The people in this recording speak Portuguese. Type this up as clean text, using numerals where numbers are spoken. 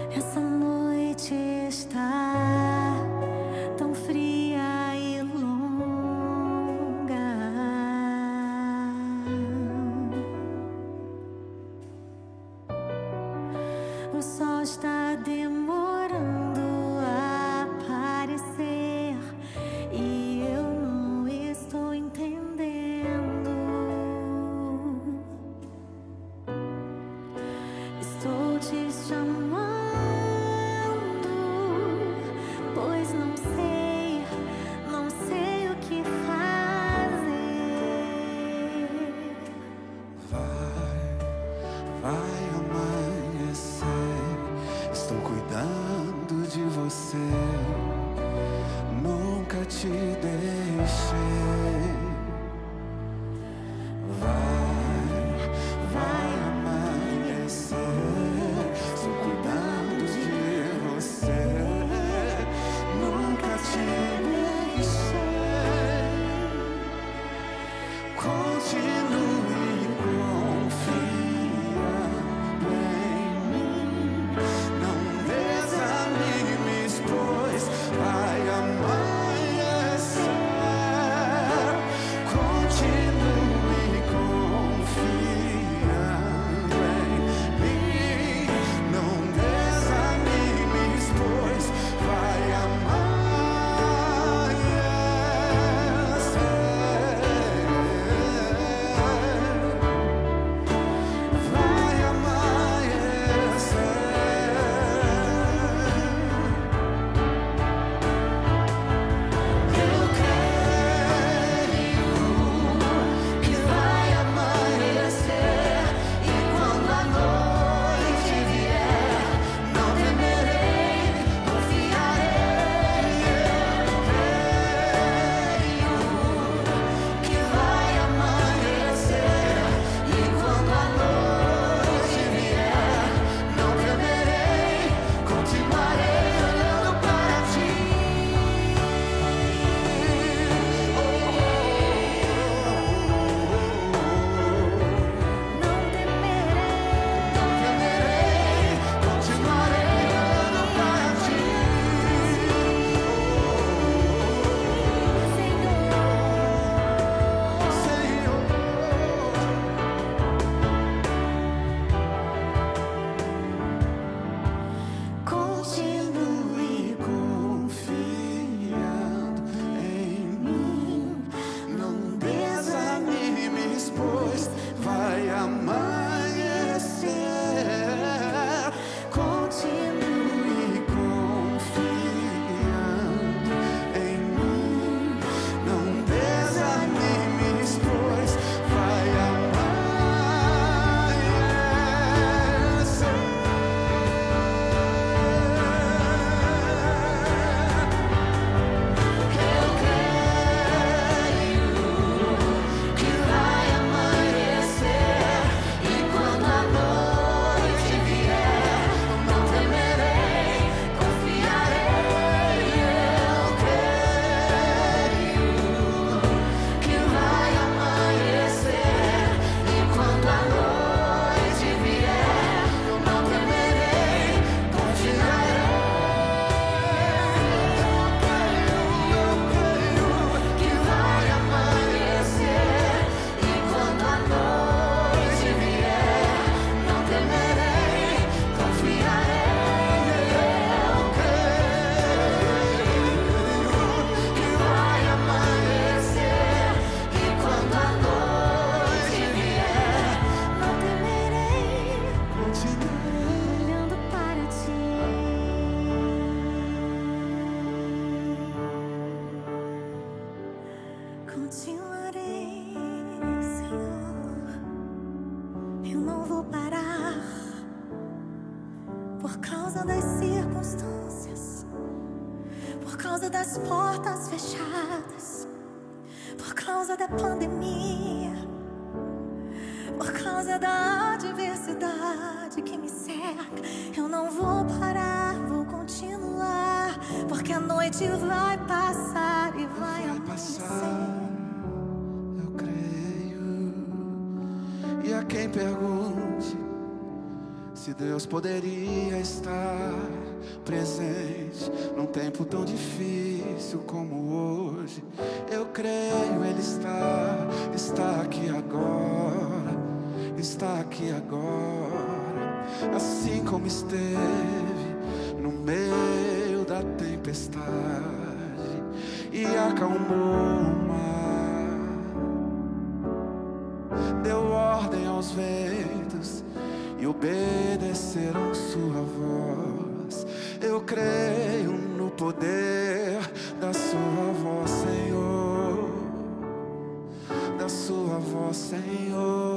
Essa noite está tão fria e longa. O sol está demorando a aparecer e eu não estou entendendo. Estou te chamando, pois não sei o que fazer. Vai amanhecer. Estou cuidando de você. Nunca te deixei. Vai amanhecer. Estou cuidando de você. Nunca te deixei. Continue confiando em mim. Não desanimes, pois vai amanhecer. Continue confiando em mim. Não desanimes, pois vai amanhecer. Vai amanhecer. Eu creio que vai amanhecer, e quando a noite vier, não temerei, confiarei. Eu creio que vai amanhecer, e quando a noite vier, não temerei, continuarei olhando para ti. Não Temerei, continuarei olhando para ti. Senhor, continue confiando em mim. Não desanimes, pois vai amanhecer. Continue confiando em mim. Não desanimes, pois vai amanhecer. Eu creio que vai amanhecer, e quando a noite vier, não temerei, confiarei. Eu creio que vai amanhecer, e quando a noite vier, não temerei, confiarei. Eu creio que vai amanhecer, e quando a noite vier, não temerei, confiarei. Eu creio que vai amanhecer, e quando a noite vier, não temerei, continuarei. olhando para ti. Continuarei, Senhor. Eu não vou parar por causa das circunstâncias, por causa das portas fechadas, por causa da pandemia, por causa da adversidade que me cerca. Eu não vou parar, vou continuar, porque a noite vai passar e vai Vai amanhecer. passar, eu creio. E a quem pergunte se Se Deus poderia estar presente num tempo tão difícil como hoje, eu creio, Ele está aqui agora, está aqui agora. Assim como esteve no meio da tempestade e acalmou o mar, deu ordem aos ventos e obedeceram sua voz. Eu creio no poder da sua voz, Senhor, da sua voz, Senhor.